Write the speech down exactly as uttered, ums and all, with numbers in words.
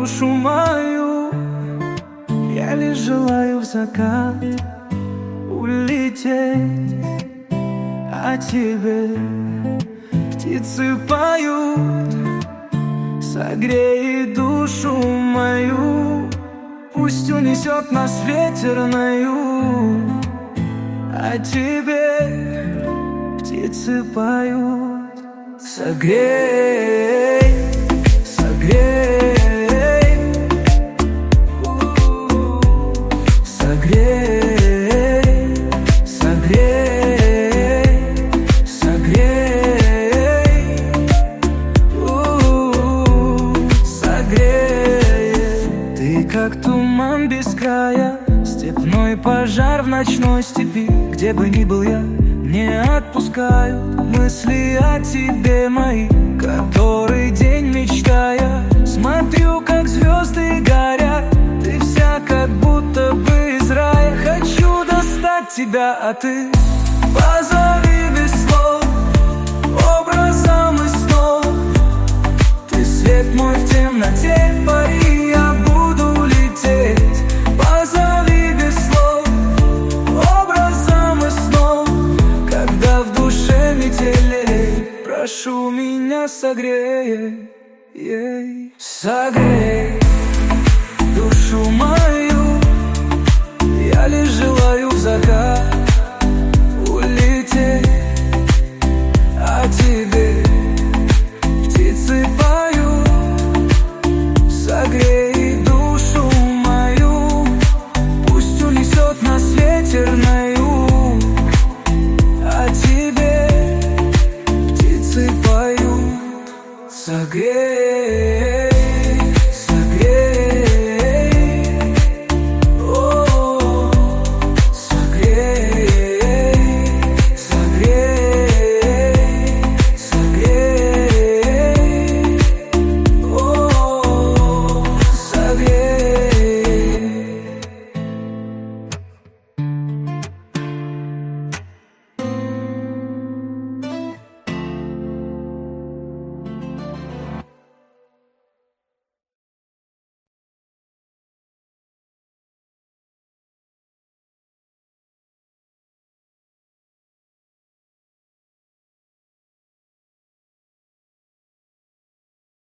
душу мою. Я лишь желаю в закат улететь, а тебе птицы поют. Согрей душу мою, пусть унесет нас ветер на юг, а тебе птицы поют. Согрей, согрей, согрей, согрей, согрей, согрей. Ты как туман без края, степной пожар в ночной степи. Где бы ни был я, не отпускают мысли о тебе мои. Который день мечтая, смотрю, как звезды горят. Ты вся как будто бы из рая. Хочу достать тебя, а ты позови без слов, образом из снов. Ты свет мой в темноте, пари, я буду лететь. Позови без слов, образом из снов. Когда в душе метелей, прошу меня согрей, ей. Согрей душу мою, я лишь желаю в закат